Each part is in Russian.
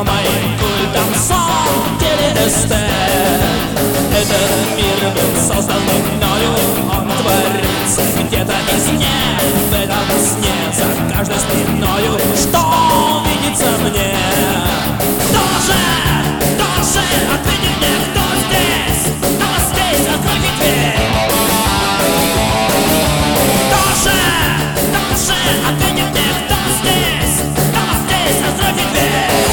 но моим культом сон телеэстет. Этот мир был создан мною, он творится где-то извне. В этом сне за каждой спиною, что видится мне. Тоже ответьте мне, кто здесь, откройте дверь. Тоже ответьте мне, кто здесь, откройте дверь.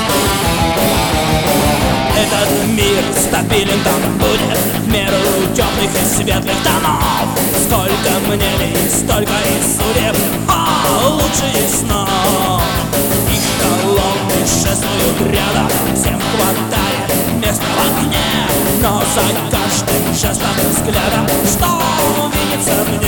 Этот мир стабилен, там будет в меру темных и светлых тонов. Сколько мнений, столько и судеб, а лучше и снов. Их колонны шествуют рядом, всем хватает места в окне. Но за каждым жестом, взглядом, что видится мне.